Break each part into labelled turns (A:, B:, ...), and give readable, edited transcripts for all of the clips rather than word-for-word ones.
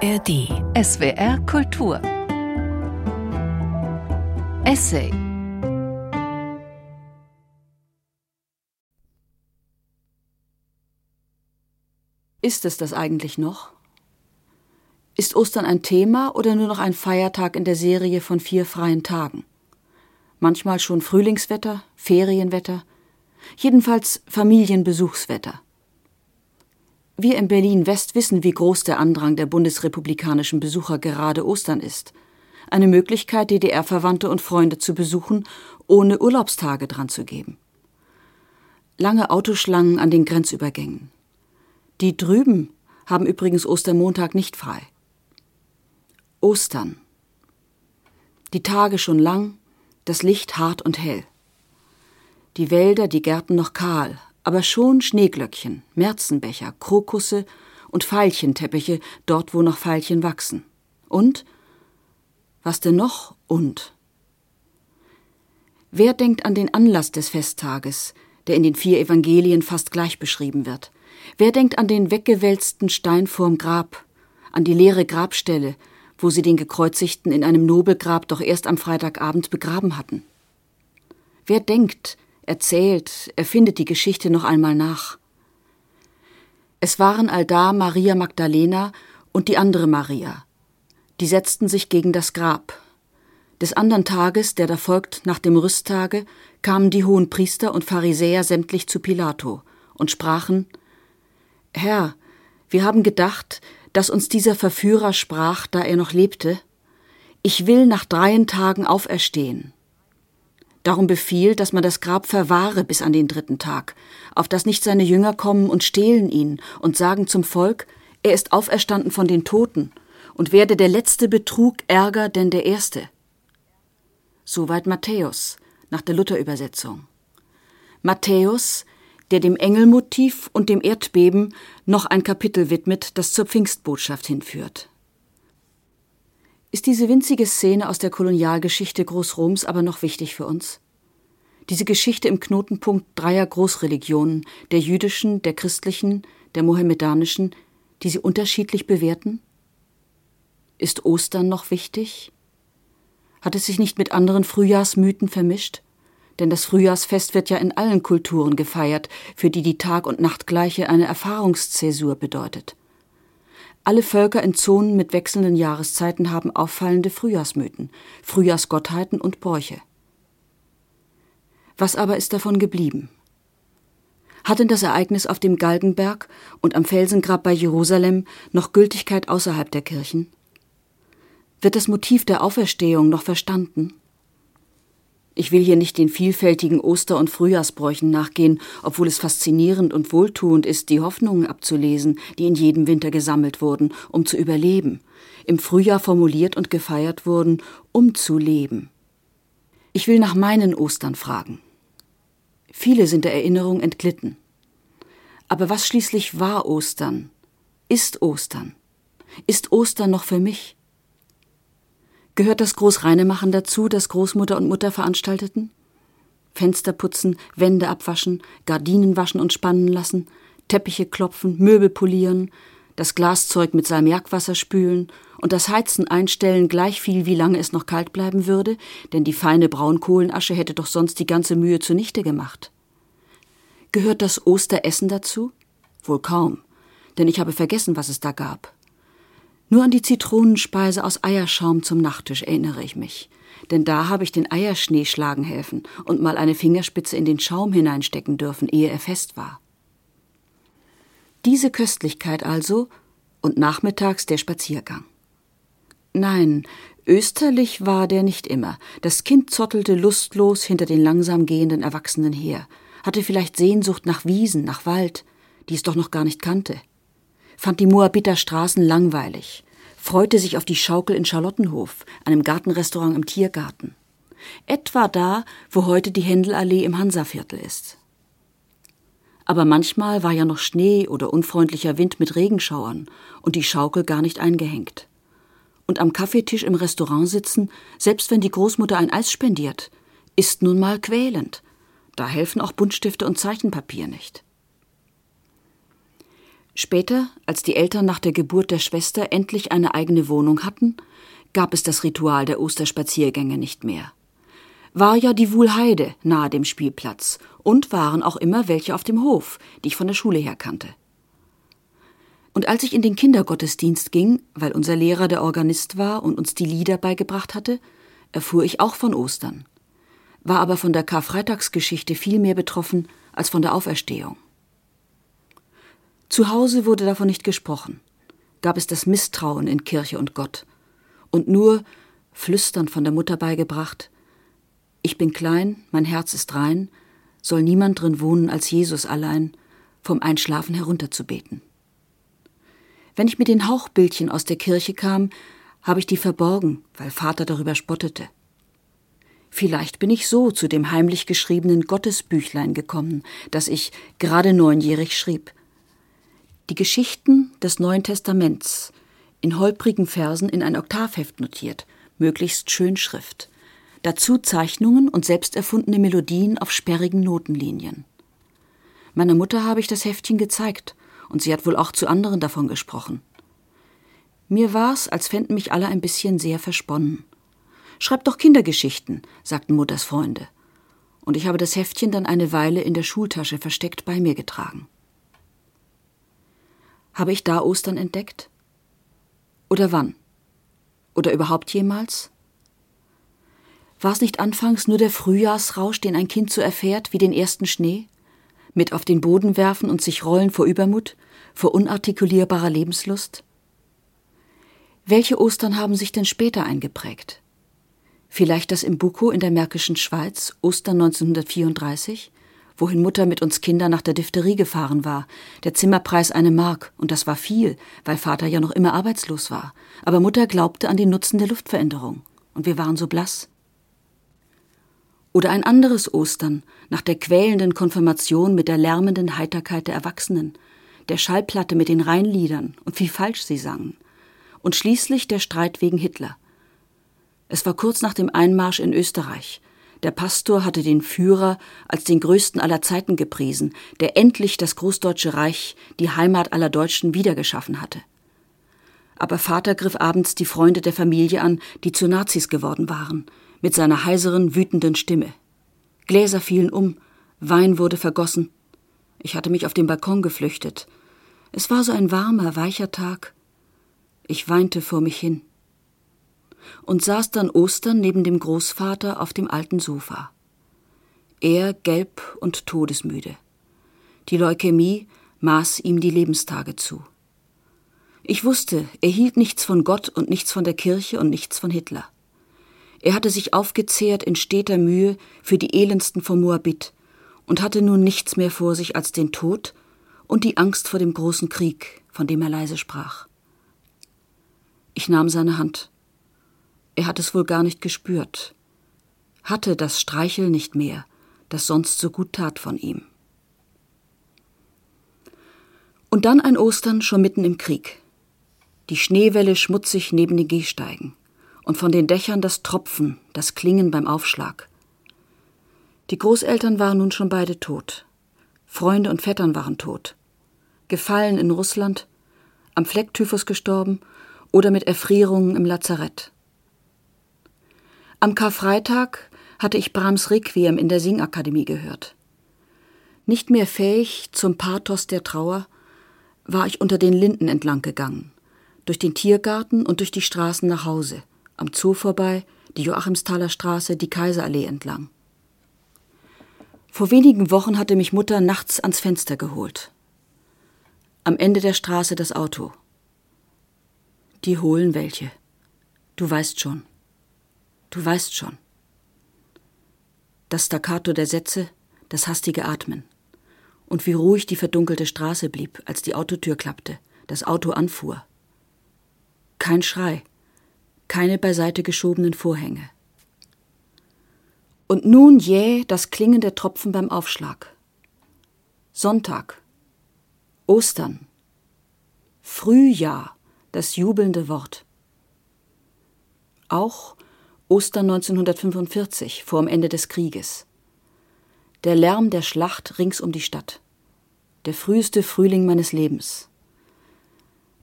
A: ARD SWR Kultur Essay.
B: Ist es das eigentlich noch? Ist Ostern ein Thema oder nur noch ein Feiertag in der Serie von 4 freien Tagen? Manchmal schon Frühlingswetter, Ferienwetter, jedenfalls Familienbesuchswetter. Wir in Berlin-West wissen, wie groß der Andrang der bundesrepublikanischen Besucher gerade Ostern ist. Eine Möglichkeit, DDR-Verwandte und Freunde zu besuchen, ohne Urlaubstage dran zu geben. Lange Autoschlangen an den Grenzübergängen. Die drüben haben übrigens Ostermontag nicht frei. Ostern. Die Tage schon lang, das Licht hart und hell. Die Wälder, die Gärten noch kahl, aber schon Schneeglöckchen, Märzenbecher, Krokusse und Veilchenteppiche, dort wo noch Veilchen wachsen. Und? Was denn noch? Und? Wer denkt an den Anlass des Festtages, der in den 4 Evangelien fast gleich beschrieben wird? Wer denkt an den weggewälzten Stein vorm Grab, an die leere Grabstelle, wo sie den Gekreuzigten in einem Nobelgrab doch erst am Freitagabend begraben hatten? Wer denkt, erzählt, erfindet die Geschichte noch einmal nach? Es waren allda Maria Magdalena und die andere Maria. Die setzten sich gegen das Grab. Des andern Tages, der da folgt nach dem Rüsttage, kamen die Hohenpriester und Pharisäer sämtlich zu Pilato und sprachen: Herr, wir haben gedacht, dass uns dieser Verführer sprach, da er noch lebte: Ich will nach 3 Tagen auferstehen. Darum befiehl, dass man das Grab verwahre bis an den 3. Tag, auf dass nicht seine Jünger kommen und stehlen ihn und sagen zum Volk, er ist auferstanden von den Toten und werde der letzte Betrug ärger denn der erste. Soweit Matthäus, nach der Luther-Übersetzung. Matthäus, der dem Engelmotiv und dem Erdbeben noch ein Kapitel widmet, das zur Pfingstbotschaft hinführt. Ist diese winzige Szene aus der Kolonialgeschichte Großroms aber noch wichtig für uns? Diese Geschichte im Knotenpunkt 3 Großreligionen, der jüdischen, der christlichen, der mohammedanischen, die sie unterschiedlich bewerten? Ist Ostern noch wichtig? Hat es sich nicht mit anderen Frühjahrsmythen vermischt? Denn das Frühjahrsfest wird ja in allen Kulturen gefeiert, für die die Tag- und Nachtgleiche eine Erfahrungszäsur bedeutet. Alle Völker in Zonen mit wechselnden Jahreszeiten haben auffallende Frühjahrsmythen, Frühjahrsgottheiten und Bräuche. Was aber ist davon geblieben? Hat denn das Ereignis auf dem Galgenberg und am Felsengrab bei Jerusalem noch Gültigkeit außerhalb der Kirchen? Wird das Motiv der Auferstehung noch verstanden? Ich will hier nicht den vielfältigen Oster- und Frühjahrsbräuchen nachgehen, obwohl es faszinierend und wohltuend ist, die Hoffnungen abzulesen, die in jedem Winter gesammelt wurden, um zu überleben, im Frühjahr formuliert und gefeiert wurden, um zu leben. Ich will nach meinen Ostern fragen. Viele sind der Erinnerung entglitten. Aber was schließlich war Ostern? Ist Ostern? Ist Ostern noch für mich? Gehört das Großreinemachen dazu, das Großmutter und Mutter veranstalteten? Fenster putzen, Wände abwaschen, Gardinen waschen und spannen lassen, Teppiche klopfen, Möbel polieren, das Glaszeug mit Salmiakwasser spülen und das Heizen einstellen, gleich viel, wie lange es noch kalt bleiben würde, denn die feine Braunkohlenasche hätte doch sonst die ganze Mühe zunichte gemacht. Gehört das Osteressen dazu? Wohl kaum, denn ich habe vergessen, was es da gab. Nur an die Zitronenspeise aus Eierschaum zum Nachtisch erinnere ich mich, denn da habe ich den Eierschnee schlagen helfen und mal eine Fingerspitze in den Schaum hineinstecken dürfen, ehe er fest war. Diese Köstlichkeit also und nachmittags der Spaziergang. Nein, österlich war der nicht immer. Das Kind zottelte lustlos hinter den langsam gehenden Erwachsenen her, hatte vielleicht Sehnsucht nach Wiesen, nach Wald, die es doch noch gar nicht kannte. Fand die Moabiter Straßen langweilig, freute sich auf die Schaukel in Charlottenhof, einem Gartenrestaurant im Tiergarten. Etwa da, wo heute die Händelallee im Hansaviertel ist. Aber manchmal war ja noch Schnee oder unfreundlicher Wind mit Regenschauern und die Schaukel gar nicht eingehängt. Und am Kaffeetisch im Restaurant sitzen, selbst wenn die Großmutter ein Eis spendiert, ist nun mal quälend. Da helfen auch Buntstifte und Zeichenpapier nicht. Später, als die Eltern nach der Geburt der Schwester endlich eine eigene Wohnung hatten, gab es das Ritual der Osterspaziergänge nicht mehr. War ja die Wuhlheide nahe dem Spielplatz und waren auch immer welche auf dem Hof, die ich von der Schule her kannte. Und als ich in den Kindergottesdienst ging, weil unser Lehrer der Organist war und uns die Lieder beigebracht hatte, erfuhr ich auch von Ostern, war aber von der Karfreitagsgeschichte viel mehr betroffen als von der Auferstehung. Zu Hause wurde davon nicht gesprochen, gab es das Misstrauen in Kirche und Gott und nur, flüsternd von der Mutter beigebracht, ich bin klein, mein Herz ist rein, soll niemand drin wohnen als Jesus allein, vom Einschlafen herunterzubeten. Wenn ich mit den Hauchbildchen aus der Kirche kam, habe ich die verborgen, weil Vater darüber spottete. Vielleicht bin ich so zu dem heimlich geschriebenen Gottesbüchlein gekommen, das ich gerade 9-jährig schrieb. Die Geschichten des Neuen Testaments, in holprigen Versen in ein Oktavheft notiert, möglichst Schönschrift. Dazu Zeichnungen und selbst erfundene Melodien auf sperrigen Notenlinien. Meiner Mutter habe ich das Heftchen gezeigt und sie hat wohl auch zu anderen davon gesprochen. Mir war's, als fänden mich alle ein bisschen sehr versponnen. »Schreib doch Kindergeschichten«, sagten Mutters Freunde. Und ich habe das Heftchen dann eine Weile in der Schultasche versteckt bei mir getragen. Habe ich da Ostern entdeckt? Oder wann? Oder überhaupt jemals? War es nicht anfangs nur der Frühjahrsrausch, den ein Kind so erfährt wie den ersten Schnee? Mit auf den Boden werfen und sich rollen vor Übermut, vor unartikulierbarer Lebenslust? Welche Ostern haben sich denn später eingeprägt? Vielleicht das im Bukow in der Märkischen Schweiz, Ostern 1934, wohin Mutter mit uns Kindern nach der Diphtherie gefahren war. Der Zimmerpreis 1 Mark, und das war viel, weil Vater ja noch immer arbeitslos war. Aber Mutter glaubte an den Nutzen der Luftveränderung. Und wir waren so blass. Oder ein anderes Ostern, nach der quälenden Konfirmation mit der lärmenden Heiterkeit der Erwachsenen, der Schallplatte mit den Rheinliedern und wie falsch sie sangen. Und schließlich der Streit wegen Hitler. Es war kurz nach dem Einmarsch in Österreich. Der Pastor hatte den Führer als den größten aller Zeiten gepriesen, der endlich das Großdeutsche Reich, die Heimat aller Deutschen, wiedergeschaffen hatte. Aber Vater griff abends die Freunde der Familie an, die zu Nazis geworden waren, mit seiner heiseren, wütenden Stimme. Gläser fielen um, Wein wurde vergossen. Ich hatte mich auf den Balkon geflüchtet. Es war so ein warmer, weicher Tag. Ich weinte vor mich hin. Und saß dann Ostern neben dem Großvater auf dem alten Sofa. Er gelb und todesmüde. Die Leukämie maß ihm die Lebenstage zu. Ich wusste, er hielt nichts von Gott und nichts von der Kirche und nichts von Hitler. Er hatte sich aufgezehrt in steter Mühe für die Elendsten vom Moabit und hatte nun nichts mehr vor sich als den Tod und die Angst vor dem großen Krieg, von dem er leise sprach. Ich nahm seine Hand. Er hat es wohl gar nicht gespürt, hatte das Streicheln nicht mehr, das sonst so gut tat von ihm. Und dann ein Ostern schon mitten im Krieg. Die Schneewelle schmutzig neben den Gehsteigen und von den Dächern das Tropfen, das Klingen beim Aufschlag. Die Großeltern waren nun schon beide tot. Freunde und Vettern waren tot. Gefallen in Russland, am Flecktyphus gestorben oder mit Erfrierungen im Lazarett. Am Karfreitag hatte ich Brahms Requiem in der Singakademie gehört. Nicht mehr fähig zum Pathos der Trauer, war ich unter den Linden entlang gegangen, durch den Tiergarten und durch die Straßen nach Hause, am Zoo vorbei, die Joachimsthaler Straße, die Kaiserallee entlang. Vor wenigen Wochen hatte mich Mutter nachts ans Fenster geholt. Am Ende der Straße das Auto. Die holen welche. Du weißt schon. Du weißt schon. Das Staccato der Sätze, das hastige Atmen. Und wie ruhig die verdunkelte Straße blieb, als die Autotür klappte, das Auto anfuhr. Kein Schrei, keine beiseite geschobenen Vorhänge. Und nun jäh das Klingen der Tropfen beim Aufschlag. Sonntag, Ostern, Frühjahr, das jubelnde Wort. Auch Ostern 1945, vor dem Ende des Krieges. Der Lärm der Schlacht rings um die Stadt. Der früheste Frühling meines Lebens.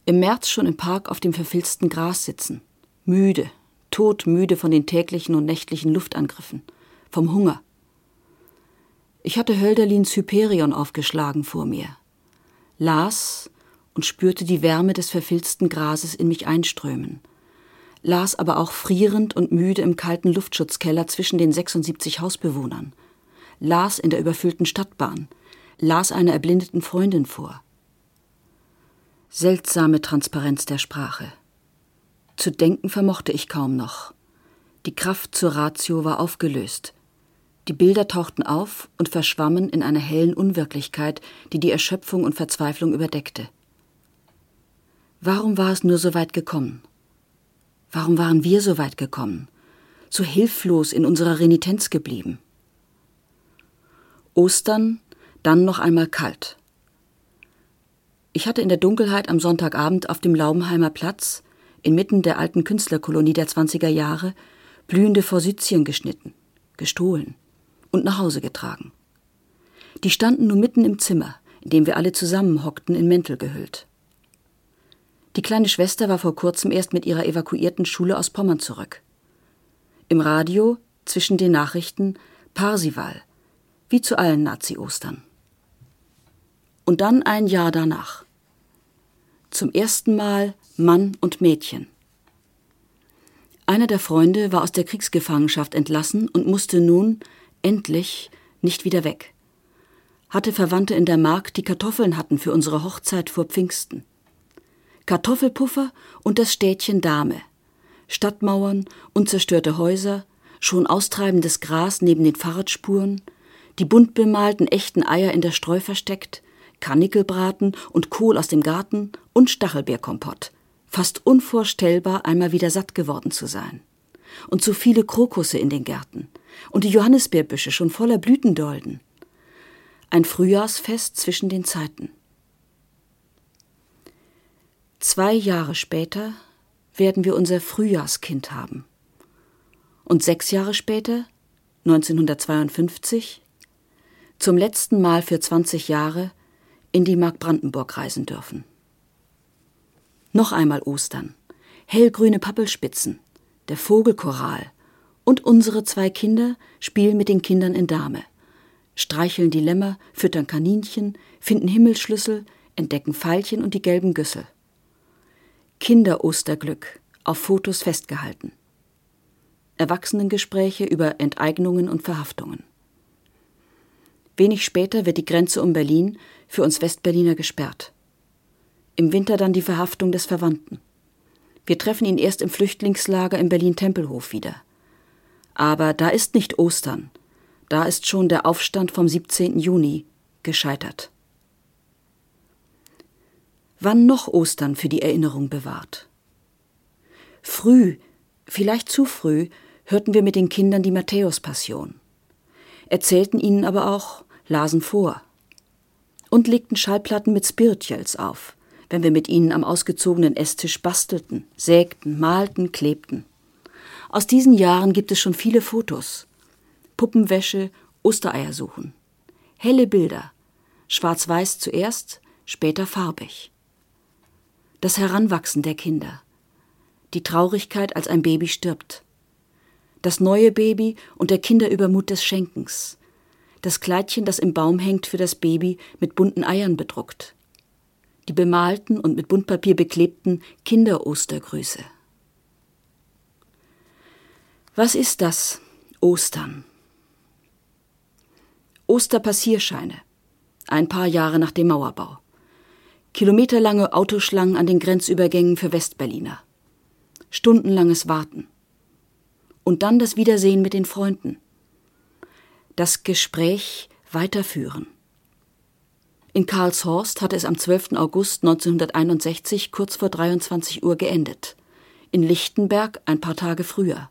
B: Im März schon im Park auf dem verfilzten Gras sitzen. Müde, todmüde von den täglichen und nächtlichen Luftangriffen. Vom Hunger. Ich hatte Hölderlins Hyperion aufgeschlagen vor mir. Las und spürte die Wärme des verfilzten Grases in mich einströmen. Las aber auch frierend und müde im kalten Luftschutzkeller zwischen den 76 Hausbewohnern. Las in der überfüllten Stadtbahn. Las einer erblindeten Freundin vor. Seltsame Transparenz der Sprache. Zu denken vermochte ich kaum noch. Die Kraft zur Ratio war aufgelöst. Die Bilder tauchten auf und verschwammen in einer hellen Unwirklichkeit, die die Erschöpfung und Verzweiflung überdeckte. Warum war es nur so weit gekommen? Warum waren wir so weit gekommen? So hilflos in unserer Renitenz geblieben? Ostern, dann noch einmal kalt. Ich hatte in der Dunkelheit am Sonntagabend auf dem Laubenheimer Platz, inmitten der alten Künstlerkolonie der 20er Jahre, blühende Forsythien geschnitten, gestohlen und nach Hause getragen. Die standen nur mitten im Zimmer, in dem wir alle zusammenhockten, in Mäntel gehüllt. Die kleine Schwester war vor kurzem erst mit ihrer evakuierten Schule aus Pommern zurück. Im Radio, zwischen den Nachrichten, Parsival, wie zu allen Nazi-Ostern. Und dann ein Jahr danach. Zum ersten Mal Mann und Mädchen. Einer der Freunde war aus der Kriegsgefangenschaft entlassen und musste nun, endlich, nicht wieder weg. Hatte Verwandte in der Mark, die Kartoffeln hatten für unsere Hochzeit vor Pfingsten. Kartoffelpuffer und das Städtchen Dahme. Stadtmauern, unzerstörte Häuser, schon austreibendes Gras neben den Fahrradspuren, die bunt bemalten echten Eier in der Streu versteckt, Karnickelbraten und Kohl aus dem Garten und Stachelbeerkompott. Fast unvorstellbar, einmal wieder satt geworden zu sein. Und so viele Krokusse in den Gärten. Und die Johannisbeerbüsche schon voller Blütendolden. Ein Frühjahrsfest zwischen den Zeiten. 2 Jahre später werden wir unser Frühjahrskind haben. Und 6 Jahre später, 1952, zum letzten Mal für 20 Jahre in die Mark Brandenburg reisen dürfen. Noch einmal Ostern, hellgrüne Pappelspitzen, der Vogelchoral und unsere 2 Kinder spielen mit den Kindern in Dahme, streicheln die Lämmer, füttern Kaninchen, finden Himmelsschlüssel, entdecken Veilchen und die gelben Güssel. Kinder-Osterglück, auf Fotos festgehalten. Erwachsenengespräche über Enteignungen und Verhaftungen. Wenig später wird die Grenze um Berlin für uns Westberliner gesperrt. Im Winter dann die Verhaftung des Verwandten. Wir treffen ihn erst im Flüchtlingslager im Berlin-Tempelhof wieder. Aber da ist nicht Ostern. Da ist schon der Aufstand vom 17. Juni gescheitert. Wann noch Ostern für die Erinnerung bewahrt? Früh, vielleicht zu früh, hörten wir mit den Kindern die Matthäus-Passion. Erzählten ihnen aber auch, lasen vor. Und legten Schallplatten mit Spirituals auf, wenn wir mit ihnen am ausgezogenen Esstisch bastelten, sägten, malten, klebten. Aus diesen Jahren gibt es schon viele Fotos. Puppenwäsche, Ostereier suchen. Helle Bilder, schwarz-weiß zuerst, später farbig. Das Heranwachsen der Kinder. Die Traurigkeit, als ein Baby stirbt. Das neue Baby und der Kinderübermut des Schenkens. Das Kleidchen, das im Baum hängt für das Baby, mit bunten Eiern bedruckt. Die bemalten und mit Buntpapier beklebten Kinder-Ostergrüße. Was ist das, Ostern? Osterpassierscheine. Ein paar Jahre nach dem Mauerbau. Kilometerlange Autoschlangen an den Grenzübergängen für Westberliner. Stundenlanges Warten. Und dann das Wiedersehen mit den Freunden. Das Gespräch weiterführen. In Karlshorst hatte es am 12. August 1961 kurz vor 23 Uhr geendet. In Lichtenberg ein paar Tage früher.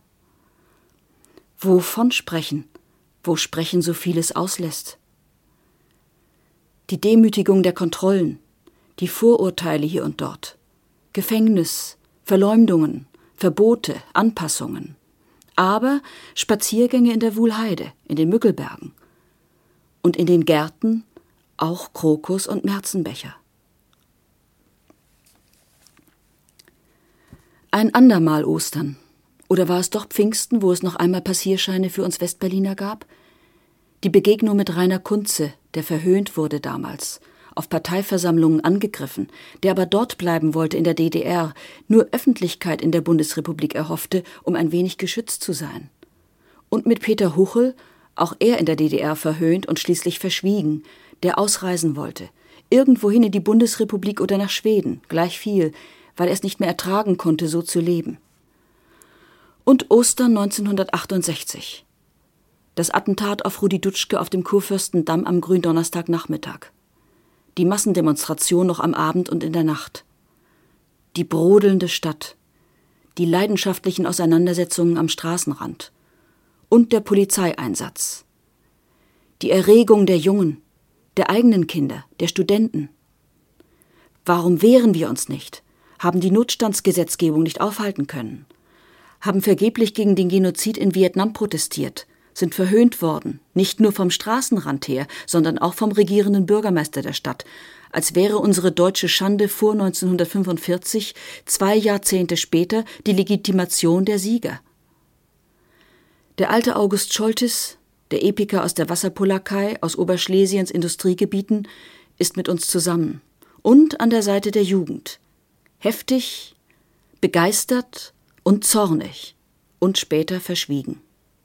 B: Wovon sprechen, wo Sprechen so vieles auslässt? Die Demütigung der Kontrollen, die Vorurteile hier und dort, Gefängnis, Verleumdungen, Verbote, Anpassungen, aber Spaziergänge in der Wuhlheide, in den Müggelbergen und in den Gärten auch Krokus und Märzenbecher. Ein andermal Ostern. Oder war es doch Pfingsten, wo es noch einmal Passierscheine für uns Westberliner gab? Die Begegnung mit Rainer Kunze, der verhöhnt wurde damals, auf Parteiversammlungen angegriffen, der aber dort bleiben wollte in der DDR, nur Öffentlichkeit in der Bundesrepublik erhoffte, um ein wenig geschützt zu sein. Und mit Peter Huchel, auch er in der DDR verhöhnt und schließlich verschwiegen, der ausreisen wollte, irgendwohin in die Bundesrepublik oder nach Schweden, gleich viel, weil er es nicht mehr ertragen konnte, so zu leben. Und Ostern 1968. Das Attentat auf Rudi Dutschke auf dem Kurfürstendamm am Gründonnerstagnachmittag. Die Massendemonstration noch am Abend und in der Nacht. Die brodelnde Stadt. Die leidenschaftlichen Auseinandersetzungen am Straßenrand. Und der Polizeieinsatz. Die Erregung der Jungen, der eigenen Kinder, der Studenten. Warum wehren wir uns nicht? Haben die Notstandsgesetzgebung nicht aufhalten können? Haben vergeblich gegen den Genozid in Vietnam protestiert, sind verhöhnt worden, nicht nur vom Straßenrand her, sondern auch vom regierenden Bürgermeister der Stadt, als wäre unsere deutsche Schande vor 1945, 2 Jahrzehnte später, die Legitimation der Sieger. Der alte August Scholtis, der Epiker aus der Wasserpolackei, aus Oberschlesiens Industriegebieten, ist mit uns zusammen und an der Seite der Jugend. Heftig, begeistert und zornig und später verschwiegen.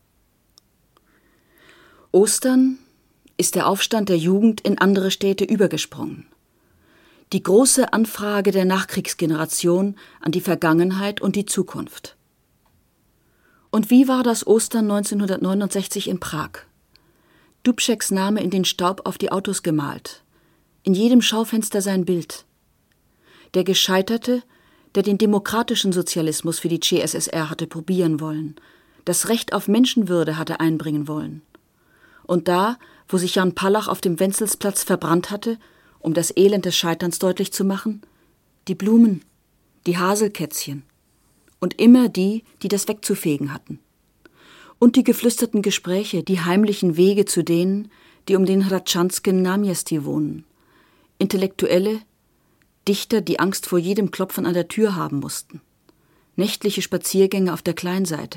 B: Ostern ist der Aufstand der Jugend in andere Städte übergesprungen. Die große Anfrage der Nachkriegsgeneration an die Vergangenheit und die Zukunft. Und wie war das Ostern 1969 in Prag? Dubčeks Name in den Staub auf die Autos gemalt. In jedem Schaufenster sein Bild. Der Gescheiterte, der den demokratischen Sozialismus für die CSSR hatte probieren wollen, das Recht auf Menschenwürde hatte einbringen wollen. Und da, wo sich Jan Palach auf dem Wenzelsplatz verbrannt hatte, um das Elend des Scheiterns deutlich zu machen, die Blumen, die Haselkätzchen und immer die, die das wegzufegen hatten. Und die geflüsterten Gespräche, die heimlichen Wege zu denen, die um den Hradčanském náměstí wohnen. Intellektuelle, Dichter, die Angst vor jedem Klopfen an der Tür haben mussten. Nächtliche Spaziergänge auf der Kleinseite.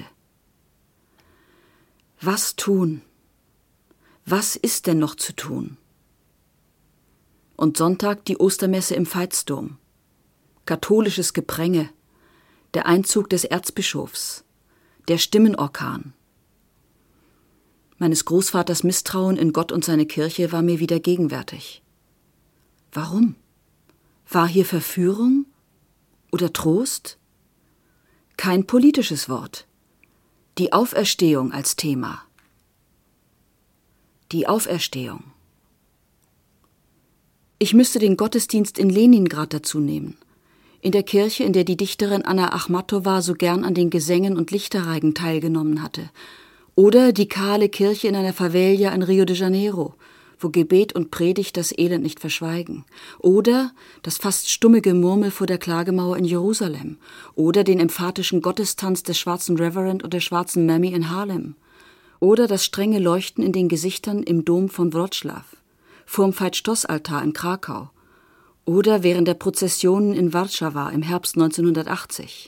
B: Was tun? Was ist denn noch zu tun? Und Sonntag die Ostermesse im Veitsdom. Katholisches Gepränge, der Einzug des Erzbischofs, der Stimmenorkan. Meines Großvaters Misstrauen in Gott und seine Kirche war mir wieder gegenwärtig. Warum? War hier Verführung oder Trost? Kein politisches Wort. Die Auferstehung als Thema. Die Auferstehung. Ich müsste den Gottesdienst in Leningrad dazu nehmen. In der Kirche, in der die Dichterin Anna Achmatowa so gern an den Gesängen und Lichterreigen teilgenommen hatte. Oder die kahle Kirche in einer Favela in Rio de Janeiro, wo Gebet und Predigt das Elend nicht verschweigen. Oder das fast stumme Gemurmel vor der Klagemauer in Jerusalem. Oder den emphatischen Gottestanz des schwarzen Reverend und der schwarzen Mammy in Harlem. Oder das strenge Leuchten in den Gesichtern im Dom von Wrocław, vorm Veit-Stoss-Altar in Krakau. Oder während der Prozessionen in Warschau im Herbst 1980.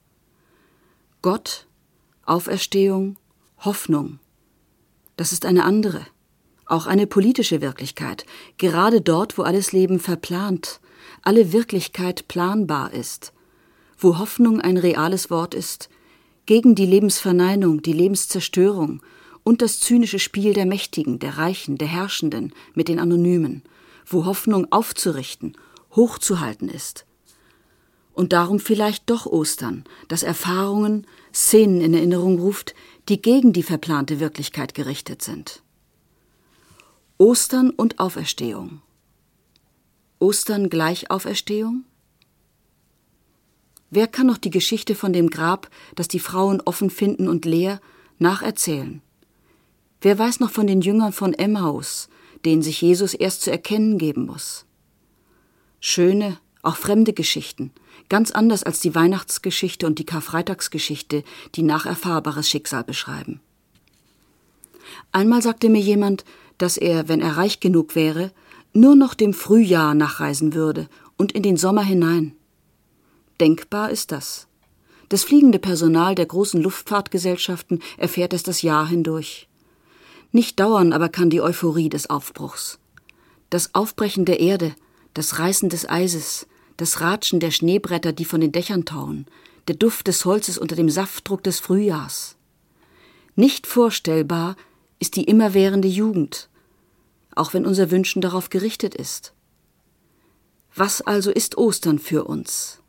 B: Gott, Auferstehung, Hoffnung. Das ist eine andere. Auch eine politische Wirklichkeit, gerade dort, wo alles Leben verplant, alle Wirklichkeit planbar ist, wo Hoffnung ein reales Wort ist, gegen die Lebensverneinung, die Lebenszerstörung und das zynische Spiel der Mächtigen, der Reichen, der Herrschenden mit den Anonymen, wo Hoffnung aufzurichten, hochzuhalten ist. Und darum vielleicht doch Ostern, das Erfahrungen, Szenen in Erinnerung ruft, die gegen die verplante Wirklichkeit gerichtet sind. Ostern und Auferstehung. Ostern gleich Auferstehung? Wer kann noch die Geschichte von dem Grab, das die Frauen offen finden und leer, nacherzählen? Wer weiß noch von den Jüngern von Emmaus, denen sich Jesus erst zu erkennen geben muss? Schöne, auch fremde Geschichten, ganz anders als die Weihnachtsgeschichte und die Karfreitagsgeschichte, die nacherfahrbares Schicksal beschreiben. Einmal sagte mir jemand, dass er, wenn er reich genug wäre, nur noch dem Frühjahr nachreisen würde und in den Sommer hinein. Denkbar ist das. Das fliegende Personal der großen Luftfahrtgesellschaften erfährt es das Jahr hindurch. Nicht dauern aber kann die Euphorie des Aufbruchs. Das Aufbrechen der Erde, das Reißen des Eises, das Ratschen der Schneebretter, die von den Dächern tauen, der Duft des Holzes unter dem Saftdruck des Frühjahrs. Nicht vorstellbar ist die immerwährende Jugend, auch wenn unser Wünschen darauf gerichtet ist. Was also ist Ostern für uns?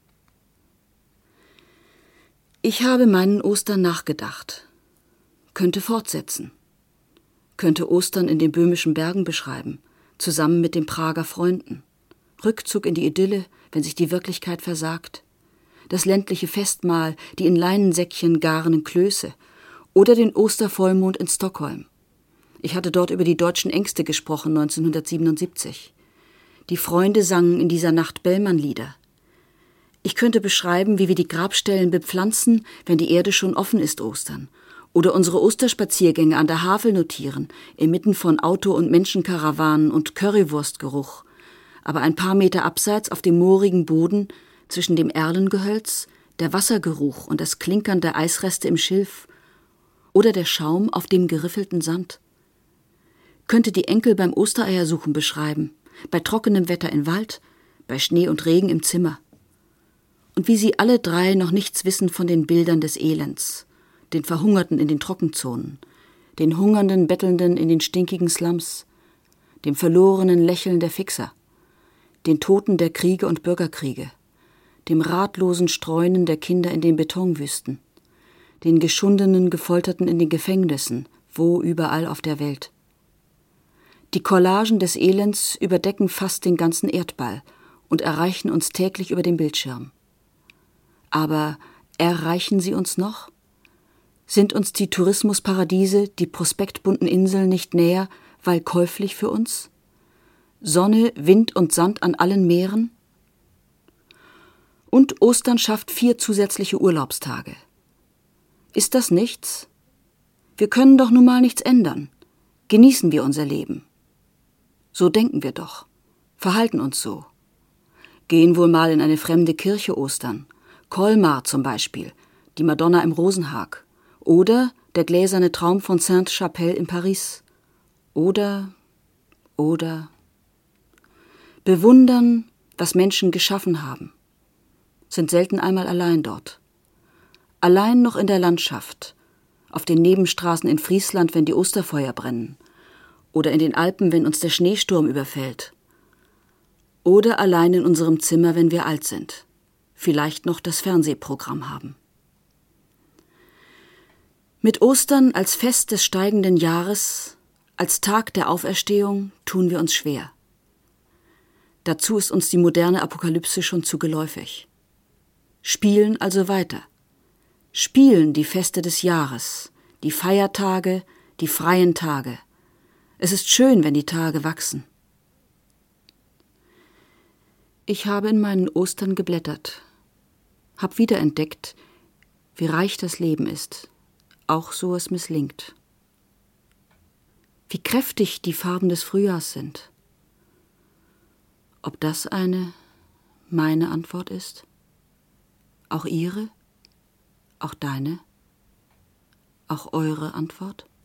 B: Ich habe meinen Ostern nachgedacht, könnte fortsetzen, könnte Ostern in den böhmischen Bergen beschreiben, zusammen mit den Prager Freunden, Rückzug in die Idylle, wenn sich die Wirklichkeit versagt, das ländliche Festmahl, die in Leinensäckchen garenden Klöße oder den Ostervollmond in Stockholm. Ich hatte dort über die deutschen Ängste gesprochen, 1977. Die Freunde sangen in dieser Nacht Bellmann-Lieder. Ich könnte beschreiben, wie wir die Grabstellen bepflanzen, wenn die Erde schon offen ist Ostern. Oder unsere Osterspaziergänge an der Havel notieren, inmitten von Auto- und Menschenkarawanen und Currywurstgeruch. Aber ein paar Meter abseits auf dem moorigen Boden, zwischen dem Erlengehölz, der Wassergeruch und das Klinkern der Eisreste im Schilf. Oder der Schaum auf dem geriffelten Sand. Könnte die Enkel beim Ostereiersuchen beschreiben, bei trockenem Wetter im Wald, bei Schnee und Regen im Zimmer. Und wie sie alle drei noch nichts wissen von den Bildern des Elends, den Verhungerten in den Trockenzonen, den hungernden Bettelnden in den stinkigen Slums, dem verlorenen Lächeln der Fixer, den Toten der Kriege und Bürgerkriege, dem ratlosen Streunen der Kinder in den Betonwüsten, den geschundenen Gefolterten in den Gefängnissen, wo überall auf der Welt. Die Collagen des Elends überdecken fast den ganzen Erdball und erreichen uns täglich über den Bildschirm. Aber erreichen sie uns noch? Sind uns die Tourismusparadiese, die prospektbunten Inseln nicht näher, weil käuflich für uns? Sonne, Wind und Sand an allen Meeren? Und Ostern schafft 4 zusätzliche Urlaubstage. Ist das nichts? Wir können doch nun mal nichts ändern. Genießen wir unser Leben. So denken wir doch, verhalten uns so. Gehen wohl mal in eine fremde Kirche Ostern. Colmar zum Beispiel, die Madonna im Rosenhag. Oder der gläserne Traum von Sainte-Chapelle in Paris. Oder bewundern, was Menschen geschaffen haben. Sind selten einmal allein dort. Allein noch in der Landschaft, auf den Nebenstraßen in Friesland, wenn die Osterfeuer brennen. Oder in den Alpen, wenn uns der Schneesturm überfällt. Oder allein in unserem Zimmer, wenn wir alt sind. Vielleicht noch das Fernsehprogramm haben. Mit Ostern als Fest des steigenden Jahres, als Tag der Auferstehung, tun wir uns schwer. Dazu ist uns die moderne Apokalypse schon zu geläufig. Spielen also weiter. Spielen die Feste des Jahres, die Feiertage, die freien Tage. Es ist schön, wenn die Tage wachsen. Ich habe in meinen Ostern geblättert, hab wiederentdeckt, wie reich das Leben ist, auch so es misslingt. Wie kräftig die Farben des Frühjahrs sind. Ob das meine Antwort ist? Auch Ihre? Auch deine? Auch eure Antwort?